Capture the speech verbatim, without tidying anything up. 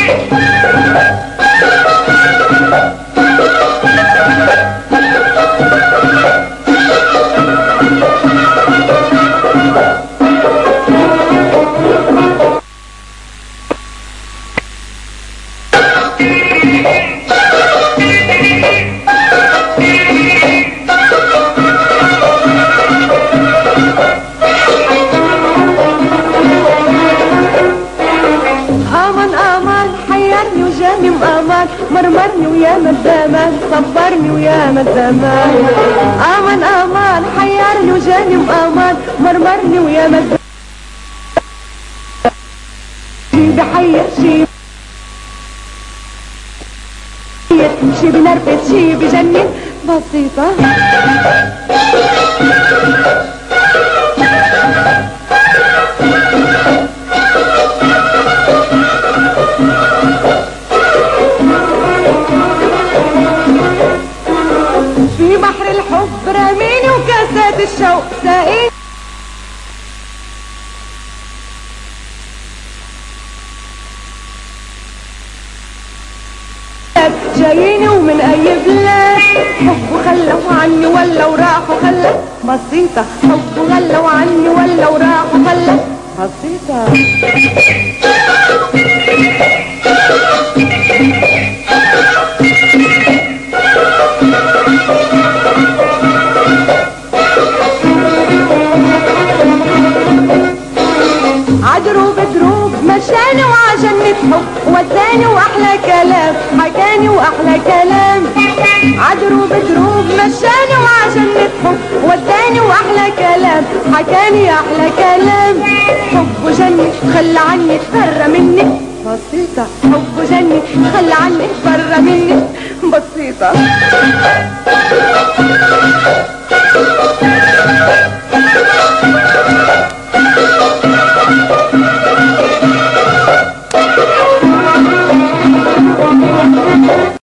مرمرني ويا الزمان صبرني ويا الزمان امان امان حيرني وجاني امان مرمرني ويا الزمان بحير شي شي بنرفز شي بجنن بسيطة في بحر الحب راميني وكاسات الشوق ساقيني جاييني ومن اي بلاد حبه خلوا عني ولا وراح وخلى بسيطة حبه خلوا عني ولا وراح وخلى بسيطة عدروب دروب مشاني وعجنة حب وداني واحلى كلام حكاني واحلى كلام عدروب دروب مشاني وعجنة حب وداني واحلى كلام حكاني احلى كلام حب جني خلى عني تفرى مني بسيطة حب جني خلى عني تفرى مني بسيطة